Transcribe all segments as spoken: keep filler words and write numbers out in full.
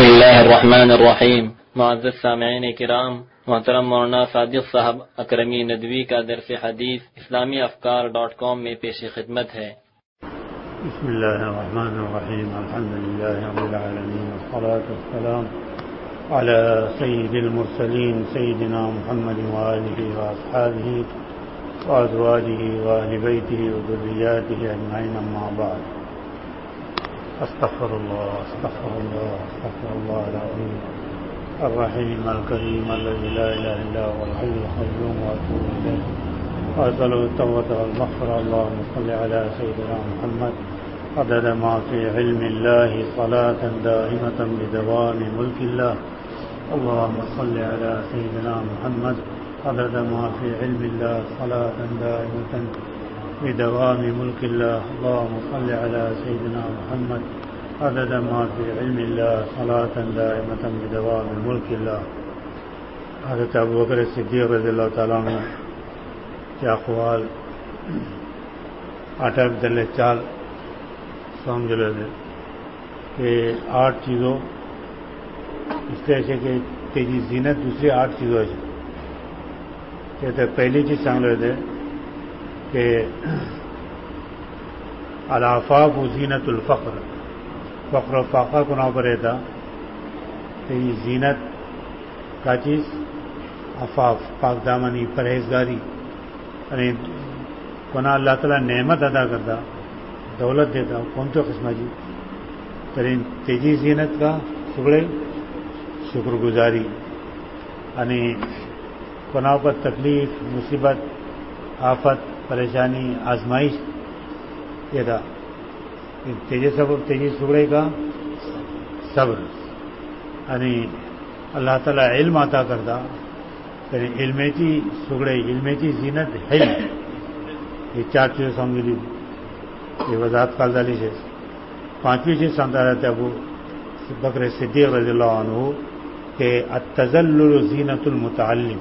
بسم اللہ الرحمن الرحیم. معزز سامعین کرام، محترم مولانا صادق صاحب اکرمی ندوی کا درس حدیث اسلامی افکار ڈاٹ کام میں پیش خدمت ہے. بسم اللہ الرحمن الرحیم. الحمد للہ رب العالمین والصلاة والسلام علی سید المرسلین سیدنا محمد وآلہ واصحابہ وازواجہ واہل بیتہ وذریاتہ اجمعین، اما بعد. استغفر اللہ استغفر اللہ استغفر اللہ العظیم الرحیم الکریم الذی لا الہ الا هو الحی القیوم واتوب الیہ واسألہ التوبة والمغفرة. اللهم صل على سيدنا محمد عدد ما في علم الله صلاة دائمة بدوام ملك الله. اللهم صل على سيدنا محمد عدد ما في علم الله صلاة دائمة بدوام ملك الله. اللهم صل على سيدنا محمد عدد ما في علم الله صلاة دائمة بدوام ملك الله. حضرت ابو بکر صدیق رضی اللہ تعالیٰ عنہ کے اقوال اٹھارہ دل چال سمجھ لیتے کہ آٹھ چیزوں اس طرح سے کہ تیجی زینت دوسری آٹھ چیزوں سے کہتے پہلی چیز سمجھ لیتے کہ العفاف و زینت الفقر، فقر و فاقہ کو نہ پر رہتا کہ یہ زینت کا چیز عفاف، پاک دامنی، پرہیزگاری، یعنی کنا اللہ تعالیٰ نعمت ادا کرتا، دولت دیتا، کون تو قسمہ جی ترین تیجی زینت کا سگڑے شکر گزاری، یعنی کنا پر تکلیف، مصیبت، آفت، پریشانی، آزمائش یہ تھا. تیجی سبب تیجی سگڑے کا صبر، یعنی اللہ تعالیٰ علم عطا کرتا، یعنی علم کی سگڑے، علم کی زینت ہے. یہ چار چیزیں سمجھ لی، یہ وضاحت کالدالی سے. پانچویں چیز سمجھا رہتے ابو بکر صدیق رضی اللہ عنہ کہ التذلل زینت المتعلم.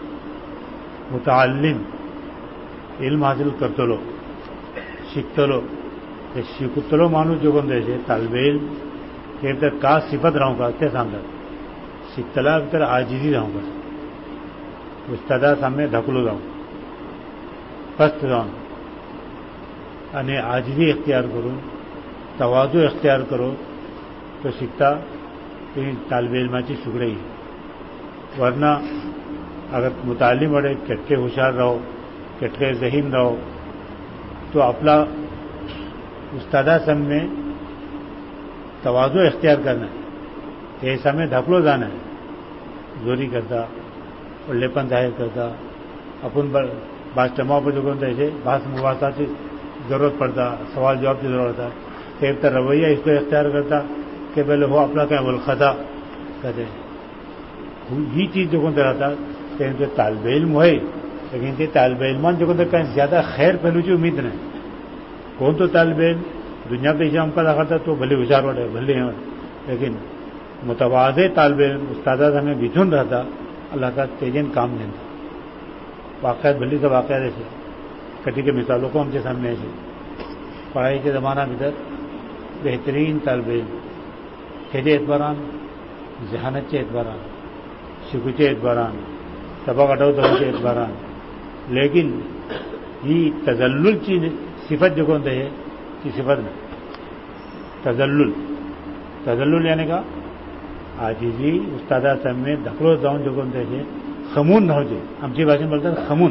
متعلم علم حاصل کرتلو شکتلو شکتلو مانو جو بندے سے طالب علم کہ تک کا صفت رہوں گا تے سامنے شکتلا تر عاجزی رہوں گا، استدا سامنے دھکلو جاؤں، پست جاؤں، یعنی عاجزی اختیار کرو، تواضع اختیار کرو تو سیکھتا طالب علم کی شکر ہی. ورنہ اگر متعلم بڑے کٹکے ہوشیار رہو، کٹکے ذہین رہو تو اپنا استادہ سم میں تواضع اختیار کرنا ہے، ایسا میں دھکلو جانا ہے، زوری کرتا، اڑلےپن ظاہر کرتا، اپن بات جماؤ پر جو کرتا ایسے بات مباحثات کی ضرورت پڑتا، سوال جواب کی ضرورت ہے، پھر رویہ اس کو اختیار کرتا کہ پہلے وہ اپنا کہیں الخطا کہتے یہ چیز جو کرتا رہتا کہ طالب علم ہوئے، لیکن طالب علمان جو کہیں زیادہ خیر پہلو کی امید نہیں. کون تو طالب علم دنیا پہ ایجام کا کرتا تو بھلے ہوشیار ہوتے بھلے ہیں، لیکن متواضع طالب علم استادہ ہمیں بچھن رہتا، اللہ کا تیجن کام دیتا. واقعات بھلی سے واقعات ایسے کٹی کے مثالوں کو ہم کے سامنے ایسے پڑھائی کے زمانہ میں بہترین طالب علم کھیلے اعتباران، ذہانت کے اعتباران، شکوچے اعتباران، سبق اٹھاؤ تو کے اعتباران، لیکن یہ تذلل کی صفت جو کون ہے کی صفت میں تذلل تذلل یعنی کا عاجزی استادہ سم میں دھکلو داؤں جو کون ہے خمون نہ ہو جائے. ہم چی بھاشا میں بولتے ہیں خمون،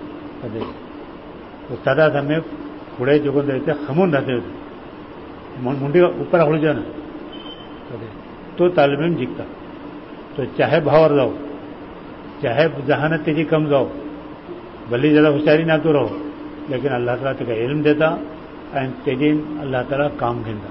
استادہ سم میں کھڑے جو کون رہتے خمون رہتے ہوتے منڈی کا اوپر اڑ جانا تو طالب علم جیتتا. تو چاہے بھاور جاؤ، چاہے ذہانت تیجی کم جاؤ، بھلی زیادہ ہوشیاری نہ تو رہو، لیکن اللہ تعالیٰ تک علم دیتا اینڈ تیجین اللہ تعالیٰ کام گھنتا.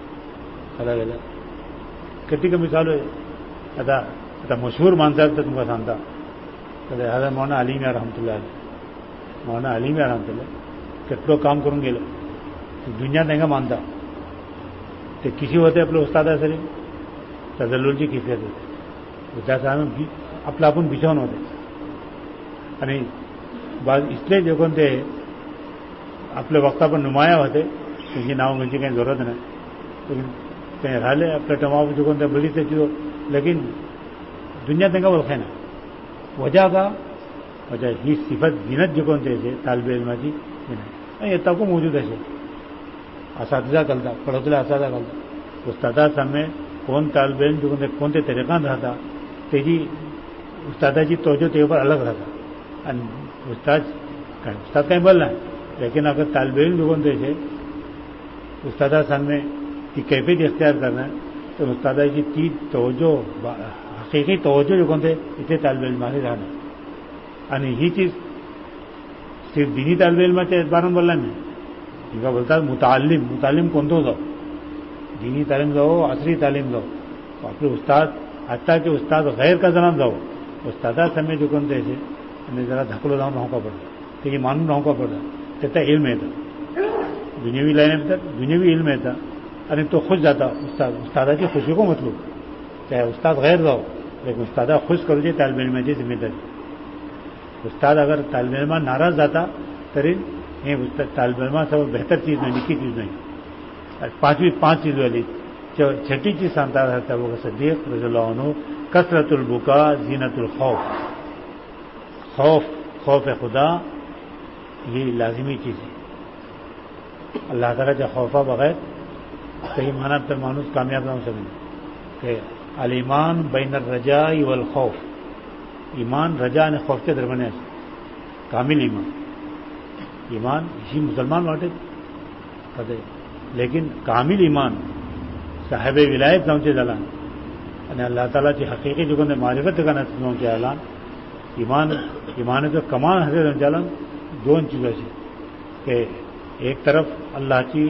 کتی کا مثال ہے ادا ادا مشہور مانتا تھا تم کا سامتا حضرت مولانا علیم رحمۃ اللہ علیہ، مولانا علیم رحمۃ اللہ کتنا کام کروں گے دنیا دیں گا مانتا تو کسی ہوتے اپنے استاد سر تذلل کی کیفیت ہوتے صاحب اپنا اپن بچھون ہوتے، یعنی بعض اس لیے جو کون تھے اپنے وقت پر نمایاں ہوتے کیونکہ ناؤں گنجی کہیں ضرورت نہیں، لیکن کہیں رالے اپنے ٹماؤ جو کون بلی سے چیزوں لیکن دنیا دیں گا وہ کھینا وجہ کا وجہ ہی صفت گنت جو کون تھے طالب علم کی یہ تب کو موجود ہے اساتذہ کلتا پڑھوتلا اساتذہ کلتا استادا سامنے کون طالب علم جو کون سے طریقہ رہتا تیجی استادا جی توجہ تے اوپر الگ رہتا استاد استاد کہیں بولنا ہے لیکن اگر طالب علم جو کون تھے استادا سامنے کی کیفیت اختیار کرنا ہے تو استادا جی تی توجہ حقیقی توجہ جو کون تھے اتنے طالب علم سے رہنا یعنی یہ چیز صرف دینی طالب علم کے اعتبار میں بولنا ہے ان کا بولتا ہے متعلم متعلم کون تو دو دینی تعلیم دو عصری تعلیم دو اپنے استاد حتیٰ کہ استاد غیر کا جنم دو استادا سمے جو کون تھے ذرا دھکلو داؤں رہوں کا پڑتا تو یہ معلوم رہوں کا پڑتا کہتا علم ہے تھا دنیاوی لائن میں دنیاوی علم ہے تھا ارے تو خوش جاتا استاد استادا کی خوشی کو مطلب چاہے استاد غیر دو لیکن استادا خوش کرو جائے طالب علم کی ذمہ داری استاد اگر طالب علم ناراض جاتا تری یہ طالب علم سب بہتر چیز نہیں نکی چیز نہیں پانچویں پانچ چیز والی چھٹی چیز سانتا رہتا وہ صدیق رضی اللہ عنہ کثرت البکا زینت الخوف خوف خوف خدا یہ لازمی چیز ہے اللہ تعالیٰ جو خوفہ بغیر صحیح معنی پر مانوس کامیاب نہ ہو سکیں کہ الایمان بین الرجاء والخوف ایمان رجا نے خوف کے درمیان کامل ایمان ایمان اسی مسلمان واٹے کہتے لیکن کامل ایمان صاحب ولایت پہنچے جلان یعنی اللہ تعالیٰ کی حقیقی جو نے معرفت کا نتیجوں کے اعلان ایمان ایمان جو کمان حضرت جلان دون چیزوں سے کہ ایک طرف اللہ کی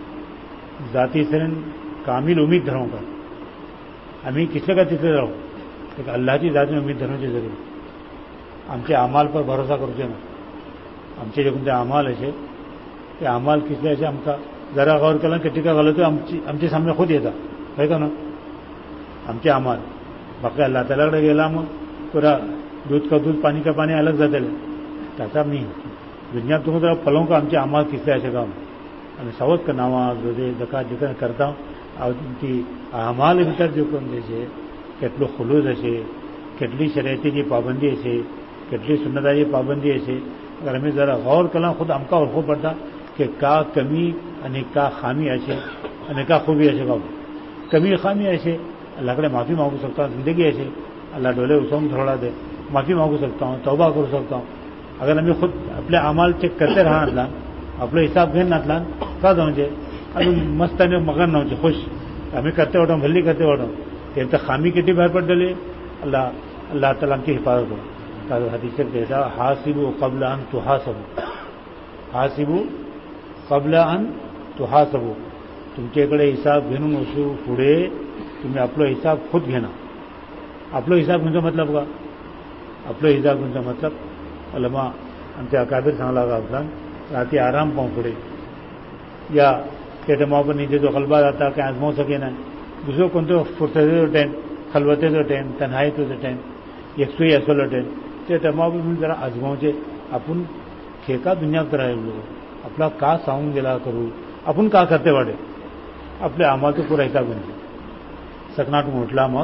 ذاتی سرن کامل امید دھروں کا ہمیں کس کا تیسرے رہو کہ اللہ کی ذات میں امید دھروں سے ضرور ہم کے اعمال پر بھروسہ کرو نا ہم سے جو اعمال ہے کہ اعمال کس لیے ہم کا ذرا غور کرنا کہ ٹیکا غلط ہے ہم کے سامنے خود یہ تھا ہے کہ نا ہم کے اعمال باقی اللہ تعالیٰ کا گیلا ہم پورا دودھ کا دودھ پانی کا پانی الگ زیادہ لے ایسا نہیں دنیا تم طرف پھلوں کا ہم کے اعمال کس لیے ایسے کام ہمیں سوت کا نماز روزے زکات جتنا کرتا ہوں اور ان کی اعمال بھیتر جو کون جیسے کتلو خلوص ہے کتلی شریعتی کی پابندی ہے کتلی سنتا کی پابندی ہے اگر ہمیں ذرا غور کرنا خود ہم کا اور خوب پڑتا کہ کا کمی یعنی کا خامی ایسے یعنی کا خوبی ایسے کا کمی خامی ایسے اللہ کے معافی مانگ سکتا ہوں زندگی ایسے اللہ ڈولے اسوم تھوڑا دے معافی مانگ سکتا ہوں توبہ کر سکتا ہوں اگر ہمیں خود اپنے اعمال چیک کرتے رہا نتلان اپنے حساب گھر نتلان کا دے ابھی مست نے مگن نہ ہو خوش ہمیں کرتے اٹھاؤں بھلی کرتے اٹھاؤں کہ خامی کتنی باہر پڑ ڈلے اللہ اللہ تعالیٰ کی حفاظت ہو حدیث کہتا حاسبو قبل ان تحاسبو حاسبو قبل ان تحاسبو تم کے کڑے حساب گھنوں اسو پڑے تمہیں اپلو حساب خود گھنا اپلو حساب گھن کا مطلب کا اپلو حساب گھن کا مطلب علماء انتے اکابر سان لگا افلان راتی آرام پاؤں پڑے یا کہتے ماں پر نیچے جو غلبہ آتا کہ آزماؤ سکے نا دوسروں کون تو فرصت تو ٹین خلوتے تو ٹین تنہائی تو ٹین ایک سو ایسو ٹین تو ماں پر ذرا آزماؤں سے اپن کھیکا دنیا کرا ہے لوگ اپنا کا ساؤنڈ دلا کروں اپن کا کرتے بڑے اپنے اعمال تو پورا حساب بنتے سکناٹ میں اٹھلا مت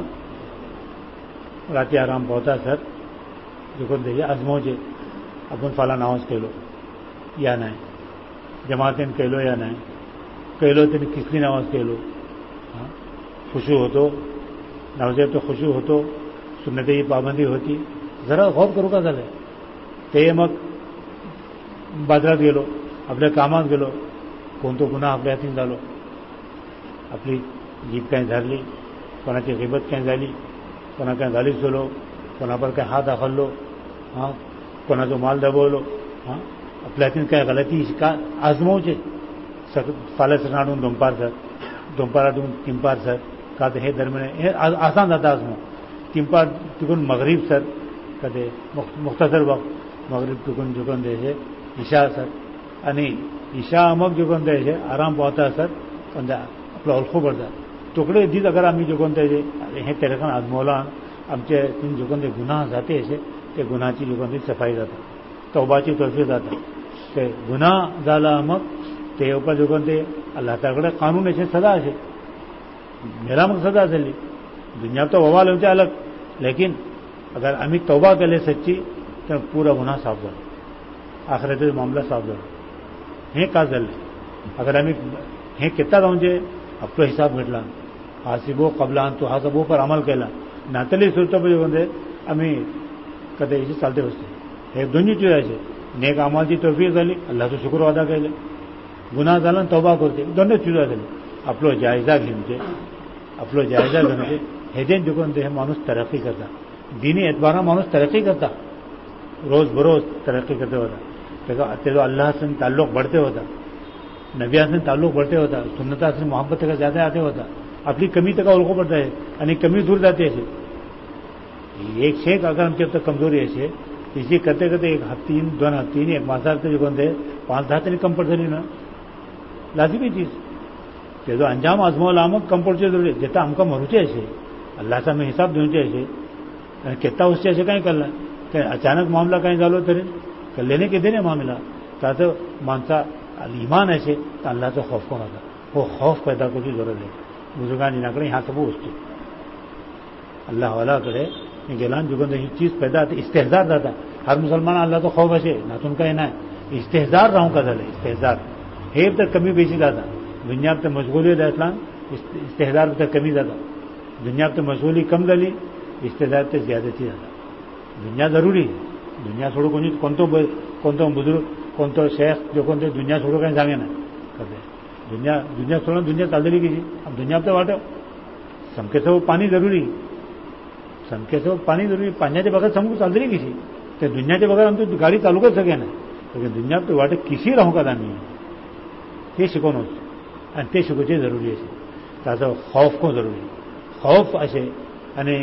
راتی آرام پہنچا سر جو کون دے آزماؤں سے اپن فالا نماز کہہ لو یا نہیں جماعتیں کہہ لو یا نہیں کہہ لو تین کسلی نماز کہہ لو خوشو ہو تو نوزے تو خوشو ہو تو سنت کی پابندی ہوتی ذرا غور کرو کا ذرا تے مگ بازرات گلو اپنے کامات گلو کون تو گناہ اپنے ہاتھ ڈالو اپنی جیب کہیں دھر لی کونا کی غیبت کہیں ڈالی کونا کہیں گالی سولو کونا پر کہیں ہاتھ داخل لو ہاں کونا تو مال دبو لو ہاں اپنے ہاتھ کہیں غلطی کا آزماؤں سے فالے سناڑوں دمپار سر دمپارا ڈون تمپار سر کہتے ہیں درمیان آسان رہتا آزماؤں تمپار چکن مغرب سر کہتے مختصر وقت مغرب چکن چکن دے سے عشاء سر یعنی عشاء امک چکن دے سے آرام پہنچا سر اپنا الخو پڑتا ٹکڑے دید اگر ہمیں چکن دے یہ تیرکن آزمولان ہم سے تین چکن دے گناہ جاتے ایسے کہ گناہ چی چکن دے صفائی جاتا توبہ چی طرفی جاتا کہ گناہ ڈالا امک تے اوپر جو کہتے اللہ تعالیٰ قانون ایسے سزا ہے میرا مقصد اصلی دنیا تو ووال ہوتے الگ لیکن اگر امی توبہ کے لیے سچی تو پورا گناہ صاف کرو آخرت معاملہ صاف کرو ہیں کا ذل اگر امی ہیں کتنا رہے اب تو حساب گھٹلا حاسبو قبلان تو حاسبو پر عمل کیلا ناتلی صورتوں پہ جو بندے امی کدے اسے چلتے ہوتے ایک دنیا چیز ایسے نیک عمل کی توفیق دلی اللہ تو شکر ادا کیلے گناہ دالن توبہ کرتے دونوں چیزیں دلی اپلو جائزہ گھنتے اپلو جائزہ گھنتے ہیدین جو بندے مانوس ترقی کرتا دینی اعتبار مانوس ترقی کرتا روز بروز ترقی کرتے ہوتا تو اللہ سے تعلق بڑھتے ہوتا نبیہ سے تعلق بڑھتے ہوتا سنتا سے محبت کا زیادہ آتے ہوتا اپنی کمی تک اور کو پڑتا ہے یعنی کمی دور جاتے ایسے ایک شیخ اگر ہم جب تک کمزوری ایسے اسی کرتے کرتے ایک ہفتے تین دو ہفتے تین ایک ماسار سے جو بندے پانچ دھاتے نہیں کمپلسری نا لازمی چیز کہ جو انجام آزمو علامت کمپلسری ضروری ہے جتنا ہم کا مروچے ایسے اللہ سے ہمیں حساب دینے ایسے کتنا اس سے ایسے کہیں کرنا کہ اچانک معاملہ کہیں ڈالو تیرے کر لینے کے دینے معاملہ تاکہ مانسا ایمان ایسے تو اللہ سے خوف کون ہوتا وہ خوف پیدا کرنے کی ضرورت ہے بزرگان جی نہ کریں یہاں سے وہ اس اللہ والا کرے گیلان جو یہ چیز پیدا آتی استحزار رہتا ہر مسلمان اللہ تو خوف ایسے نہ تو ان کا یہ نہ ہے استحزار رہوں کا دل ہے استحزار ہے تک کمی بیچی جاتا دنیا پہ مشغولی ہے اسلام استحزار تک کمی جاتا دنیا پہ مشغولی کم دلی استحزار پہ زیادہ تھی جاتا دنیا ضروری ہے دنیا چھوڑو کون کون تو کون تو بزرگ کون تو شیخ جو کون تو دنیا چھوڑو کہیں جاگے نا کرتے دنیا دنیا چھوڑنا دنیا چل دلی کی اب دنیا پہ واٹو سم کے سے وہ پانی ضروری سم کے سے وہ پانی ضروری پانی کے بغیر سم کو چل دلی کسی تو دنیا کے بغیر ہم تو گاڑی چالو کر سکے نا لیکن دنیا پہ واٹے کسی رہوں کا دانی ہے یہ شکون تے شکوچے ضروری ہے تازہ خوف کو ضروری خوف ایسے یعنی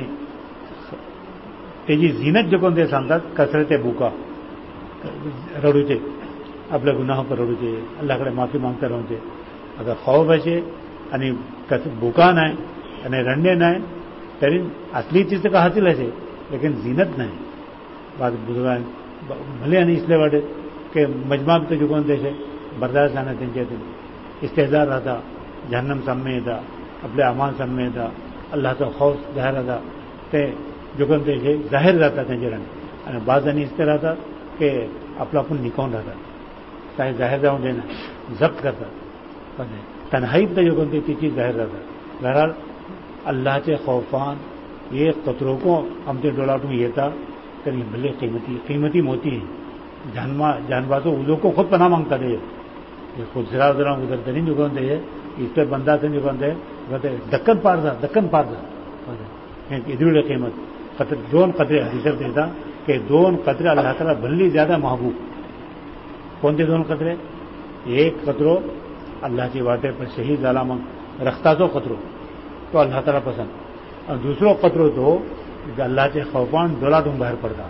تیجی زینت جو کون دے سامتا کثرت بوکا رڑوچے اپنے گناہوں پر رڑوچے اللہ کڑے معافی مانگتے رہوچے اگر خوف ایسے یعنی بوکا نہ یعنی رنڈے نہ ترین اصلی چیز کا حاصل ایسے لیکن زینت نہ بات بزرگ بھلے یعنی اس لیے بڑے کہ مجمع تو جو کون دے سے برداشت آنا تین چاہتے استحزار رہتا جہنم سمے تھا اپنے امان سمے تھا اللہ تو خوف ظاہر رہتا تے جو کون دے سے ظاہر رہتا تھے جرن بعض یعنی اس طرح رہتا کہ اپنا اپن نکون رہتا چاہے ظاہر رہوں دینا ضبط کرتا تنہائی پہ جو کون دے چیز ظاہر رہتا بہرحال اللہ کے خوفان یہ قطروں کو ہم سے ڈولاٹوں یہ تھا کہ یہ بھلے قیمتی قیمتی موتی ہے جانما جانباز اردو کو خود پناہ مانگتا تھے یہ خود سرا ذرا ادھر ترین جو کون تھے اس پہ بندہ تھے جو کون تھے کہتے دکن پار تھا دکن پار تھا ادھر قیمت قطر دون قطرے حدیث دیتا کہ دون قطرے اللہ تعالیٰ بھلی زیادہ محبوب کون تھے دون قطرے ایک قطروں اللہ کی واٹے پر شہید علامت رکھتا تو قطروں تو اللہ تعالیٰ پسند اور دوسروں قطروں تو اللہ کے خوفان دولاٹوں باہر پڑتا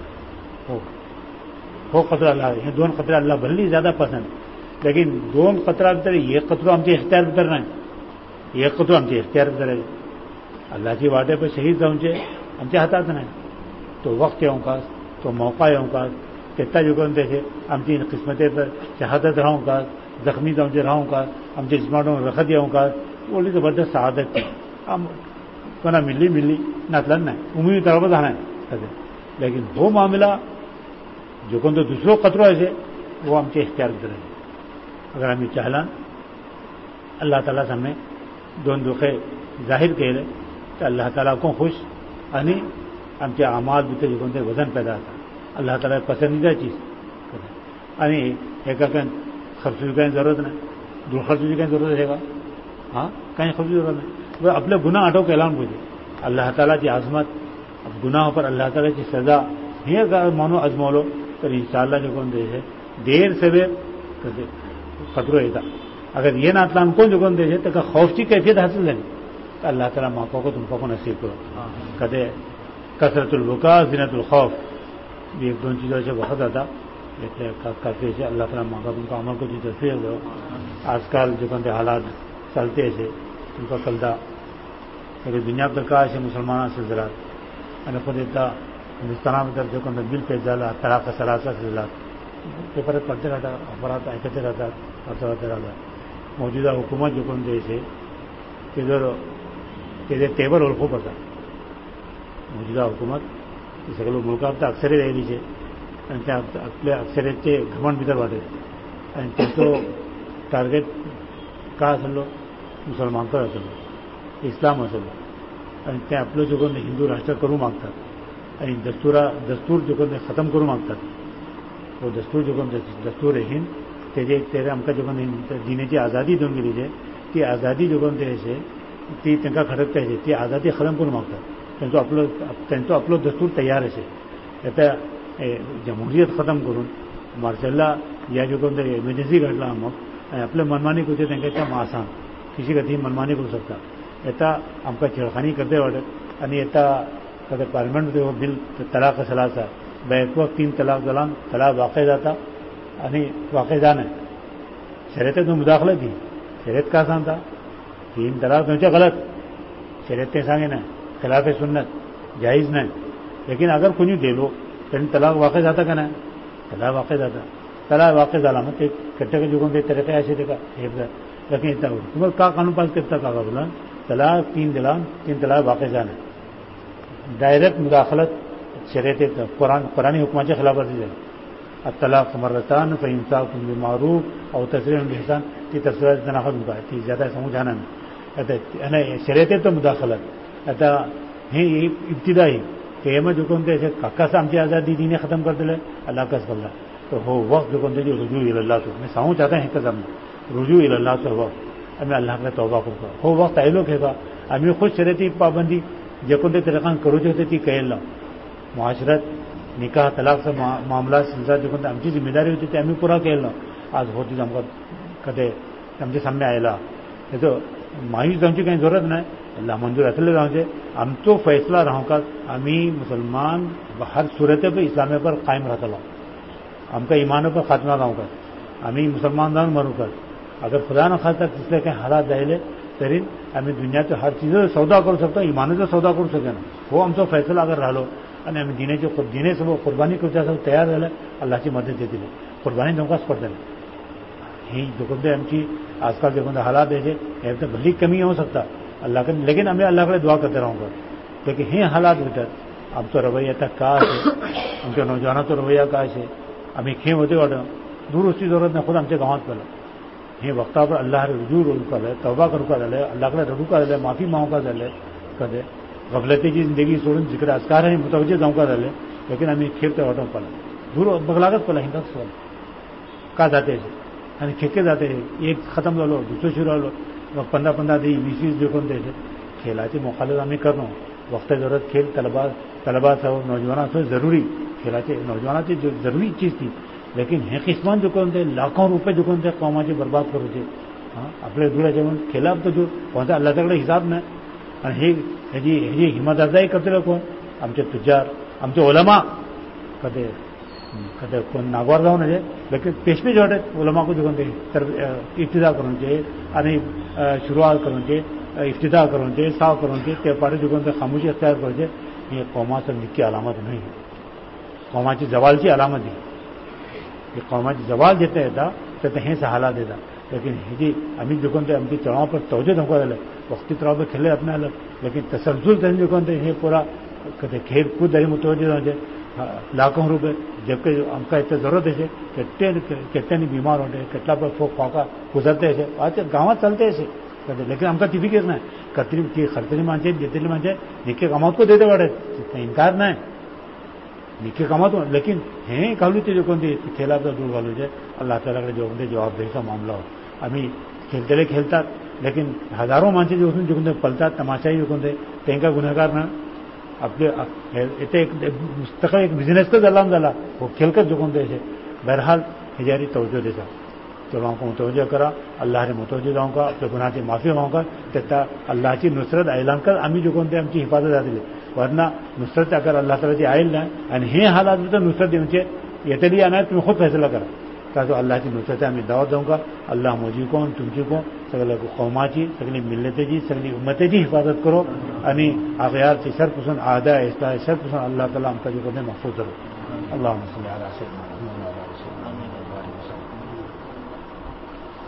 ہو قطرہ اللہ یہ دون قطرہ اللہ بھلی زیادہ پسند لیکن دون قطرہ بتر یہ قطرہ ہم سے اختیار بتر رہے ہیں یہ قطرہ ہم سے اختیار بتر ہے اللہ کی واٹے پہ شہید پہنچے ہم سے ہاتھ نہیں تو وقت ہوں کا تو موقع ہوں کا کتنا جو کون دیکھے ہم سے قسمتیں پر شہادت رہوں کا زخمی تو ہم سے رہوں کا ہم سے جسمانوں رکھ دیا ہوں کا بولی زبردست شہادت تھی ہم کونا ملی ملی نہ لڑنا ہے امید طرف آنا ہے لیکن وہ معاملہ جو کون تو دوسروں قطروں ایسے وہ ہم سے اختیار کر رہے ہیں اگر ہمیں چاہلان اللہ تعالیٰ سے ہمیں دون دکھے ظاہر کہہ رہے تو اللہ تعالیٰ کو خوش یعنی ہم سے اعمال بھی جو کون سے وزن پیدا تھا اللہ تعالیٰ پسندیدہ چیز یعنی ایک خرچی کی ضرورت نہیں دو خرچی کی ضرورت ہے گا ہاں کہیں خرچی ضرورت نہیں وہ اپنے گناہ ہٹو کے اعلان پوچھے اللہ تعالیٰ کی عظمت اب گناہوں پر اللہ تعالیٰ کی سزا ہی اگر مانو ازمو لو تو ان شاء اللہ جو کون دے ہے دیر سے دیر خطرہ ہے اگر یہ نہ تلان کون جو کون دے تو خوف کی کیفیت حاصل ہے تو اللہ تعالیٰ ماپا کو تم کو نصیب کرو کہتے کثرت البکا زینت الخوف یہ ایک دون چیزوں سے وقت آتا کرتے سے اللہ تعالیٰ ماں کا تم کا عمل کو جو تصویر دو آج کل جو کہتے حالات چلتے ایسے ان کا کلدہ لیکن دنیا پر کا ایسے مسلمانوں سے زراعت میں خود اتنا ہندوستان میں جو کہتے بل پہ جالا طلاق سراسا سے زراعت پیپر پڑھتے رہتا افراد ایکتے رہتا پڑھتے رہتا موجودہ حکومت جو کون دیش ہے کہ جو तेजे टेबल वळखूंक पडटा. म्हजी हुकुमत ही सगळे मुल्कांत अक्षरे जायलीचे आनी त्या आपल्या अक्षरेचे घमंड भितर वाडयता आनी तेचो टार्गेट काय आसलो? मुसलमानकाय आसलो, इस्लाम आसलो. आनी ते आपलो जो कोण हिंदू राष्ट्र करूंक मागतात आनी दस्तुरा दस्तूर जो कोण खतम करूंक मागतात. तो दस्तूर जो कोण दस्तूर हिंद तेजे तेजे आमकां जो कोण दिनेची आजादी दिवन गेली जे ती आजादी जो कोण तेजे ती तांकां खडकतायचे ती आजादी खतम करूंक मागतात. तेंचो आपलो तेंचो आपलो दस्तूर तयार अशे आता जमहुरियत खतम करून मार्शल्ला ह्या जो कोण एमर्जन्सी घडला मग आपले मनमानी करचे तांकां त्या मासान किशी गती मनमानी करूंक शकता. येता आमकां छेडखानी करते वाडत आनी येता कदें पार्लिमेंट बील तलाक असला आसा बेक वक्त तीन तलाक जालां तलाक वाकय जाता आनी वाकय जाना. शर्यत मुदाखलत दी शर्यत का सांगता तीन तलाक खंयचे गलत शर्यत तें सांगिना खिलाफ सुन्नत जायज नहीं. लेकिन अगर कोणी दिलो तेणें तलाक वाकय जाता का ना? तलाक वाकय जाता. तलाक वाकय जाला मग ते कट्टे जुगोन ते तरीके अशे तेका हे लेकिन तुम्हाला का कानून पास करता का बोला तलाक तीन दिला तीन तलाक वाकय जाना. डायरेक्ट मुदाखलत शर्यत कुरान कुरानी हुक्माच्या खिलाफ वर्जी जाली. तलाक मरतान फइंसाकुम बिमारूफ और तसरीहुन बिहसान ती तसरीह तनाखत मुका ती ज्यादा समझ जाना नहीं. शर्यत तो मुदाखलत आता हे इब्तिदाई केम जो कोणते काकास आमची आज़ादी दीने खत्म कर दिले अल्लाह का सल्ला तो हो वक्त जो कोणते रुजू इल्लाह तो मैं सांगू चाहता है कसम रुजू इल्लाह तो वक्त आम्ही अल्लाह कडे तौबा करतो. हो वक्त आयलो खेळा आम्ही खुद शर्यती पाबंदी जे कोणते तरीकान करूचे होते ती कळलं. मुआशरत निकाह तलाकचा मामला सिलसिला जो कोणते आमची जिम्मेदारी होती ते आम्ही पुरा केलं. आज होती आमकां कदे आमच्या सामने आयला हेचो मायूस जावची काही जरूरत नाही. अल्लाह मंजूर असले जावचे आमचो फैसला रावकात आमी मुसलमान हर सूरते पर इस्लामे पर कायम राहतलो. आमकां ईमान पर खात्मा जावकात आमी मुसलमान जावन मरूकात. अगर खुदा न खास्ता तिसले काही हालात जायले तरी आमी दुनियाचो हर चीजो सौदा करू शकतो इमानाचो सौदा करू शकेना. हो आमचो फैसला अगर राहिलो आनी आमी दिनेचे दिने सोबत कुर्बानी करच्या तयार जाले अल्लाची मदत येतली. कुर्बानी जावकाच पडटली. ही जो कोणते आमची आजकाल जो कोणते हालात याचे हे तर भली कमी येऊ शकता अल्लाह कडेन लेकिन आमी अल्लाह कडेन दुआ करते रावंक. लेकिन हे हालात भितर आमचो रवैया का अशे आमच्या नौजवानाचो रवैया का अशे आमी खंय वते वाटो दूर वचची जरूरत ना खुद आमच्या गांवांत पडला. हे वक्ता पर अल्लाह रुजू करूंक जाले तौबा करूंक जाले अल्लाह कडेन रडूंक जाले माफी मागूंक जाले कदे गफलतेची जिंदगी सोडून जिकडे अस्कार हे मुतवज्जे जावंक जाले. लेकिन आमी खेळते वाटोवंक पडला दूर बगलागच पडला हिंगाच पडला का जाते आनी खेके जाते एक खतम जालो दुसरो शुरू जालो मग पंद्रह पंद्रह दी वीस वीस जो कोणते खेळाची मुखालत आमी करनो. वक्त जरूरत खेळ तलबा तलबा नौजवाना जरूरी खेळाचे नौजवानाची जरूरी चीज ती. लेकिन हे किस्मान जो कोणते लाखों रुपये जो कोणते कौमाचे बर्बाद करूचे आपले दुराचे म्हणून खेळात तो जो कोणता अल्लाच्याकडे हिसाब नाही. आणि हे हेजी हेजी हिमतअफजाई करतले कोण आमचे तुजार आमचे ओलमा कदे कदे कोण नागवार जावन हेजे लेकिन पेशपेच वाटे ओलमाको जो कोणते तर इफ्तिदा करूनचे आनी शुरुआत करूनचे इफ्तिदा करूनचे साव करूनचे ते पाटे जो कोणते खामोशी अख्तियार करचे ही कौमाची निक्की अलामत नाही. कौमाची जवालची अलामत ही हे कौमाची जवाल जेते येता तेते हेच हालात येता. लेकिन हेजी आमी जो कोणते आमची चळाव पर तवजे धोका जाले वक्ती तराव पे खेळले अपने अलग लेकिन तसलसल तेन जो कोणते हे पूरा कदे खेळ कूद दारी मुतवजे जावचे लाखों रुपये जबकि आमकां इतने जरूरत है केट्टे केट्ट्यांनी बीमार होते केटला पर फोक फाका गुजरते असे आज गांवात चलते असे लेकिन आमकां ती फिकीर नाही. कतरी ती खर्चली माणसे देतली माणसे निके कामात को देते वाडत इन्कार नाही निके कामात लेकिन हे घालूचे जो कोणते खेळाचा दूर घालूचे अल्लाह तालाकडे जो कोणते जबाबदारीचा मामला हो. आम्ही खेळतेले खेळतात लेकिन हजारो माणसे जे वचून जे कोणते पळतात तमाशाई जे कोणते तांकां गुन्हेगार ना आपले इथे एक मुस्तकल एक बिझनेसच जालाम जाला हो खेळकत जो कोणते अशे बहरहाल हेजारी तवज्जो दिता. चलो आमकां मुतवज्जो करा अल्लाह रे मुतवज्जो जावंक आपल्या गुन्हाची माफी मागूंक तेता अल्लाहची नुसरत आयलां कर आमी जो कोणते आमची हिफाजत जातली. वरना नुसरत अगर अल्लाह तालाची आयल ना आनी हे हालात भितर नुसरत दिवचे येतली या नाही तुम्ही खूद फैसला करा. ताजो अल्लाहची नुसरत आमी दावत जावंक अल्लाह म्हजी कोण तुमची कोण सगळ्या कौमाची सगळी मिल्लतेची सगळी उम्मतेची हिफाजत करो आनी अगयारची शर पसून आदा इस्ता शर पसून अल्लाह ताला आमकां जो कोणते महफूज करो. अल्लाहुम्मा सल्ली अला सय्यिदिना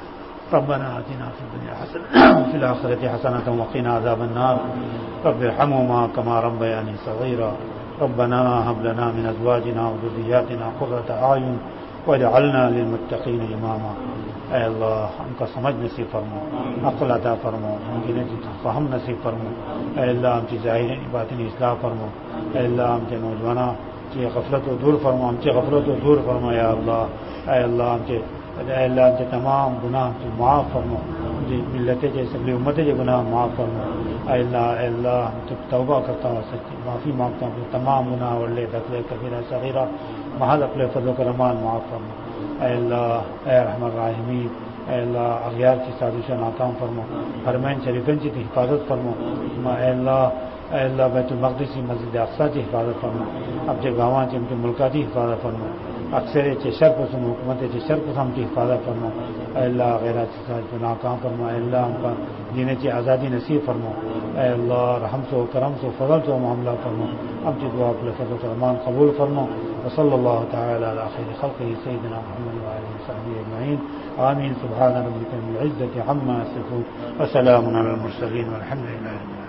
ربنا آتنا في الدنيا حسنة وفي الآخرة حسنة وقنا عذاب النار رب ارحمهما كما ربياني صغيرا ربنا هب لنا من أزواجنا وذرياتنا قرة أعين واجعلنا للمتقين إماما. اے اللہ ہم کا سمجھ نصیب فرمو، عقل عطا فرمو، فہم نصیب فرمو. اے اللہ ہم کی ظاہر باطنی اصلاح فرمو. اے اللہ ہم کے نوجوانوں کی غفلت و دور فرمو، ہم کی غفلت و دور فرمو یا اللہ. اے اللہ ہم کے اے اللہ ہم کے تمام گناہ تو معاف فرمو، جی ملتیں جیسے سبلی امتیں جو گناہ معاف فرمو. اے اللہ اے اللہ ہم تو توبہ کرتا ہوں، سچی معافی مانگتا ہوں، تمام گناہ ولے دخلے کبیرہ صغیرہ محض اپنے فضل و کرمان معاف فرمو. اے اللہ اے رحم الراحمین، اے اللہ اغیار کی سازشوں ناکام فرمو، حرمین شریفین کی حفاظت فرمو. اے اللہ اے اللہ بیت المقدس کی مسجد اقصی کی حفاظت فرمو، اب جو گاواں ان کے ملکاتی حفاظت فرمو، اکثر چے شر پسند حکومت چے شر پسند کی حفاظت فرمو. اے اللہ غیرات کی سازش کو ناکام فرمو. اے اللہ ہم کا جینے کی آزادی نصیب فرمو. اے اللہ رحم سو کرم سو فضل سو معاملہ فرمو. ہم کی دعا اپنے فضل و کرمان قبول فرمو. وصلی اللہ تعالی علی خیر خلقہ سیدنا محمد وآلہ وصحبہ اجمعین. آمین. سبحان ربک رب العزة عما یصفون وسلام علی المرسلین والحمد للہ.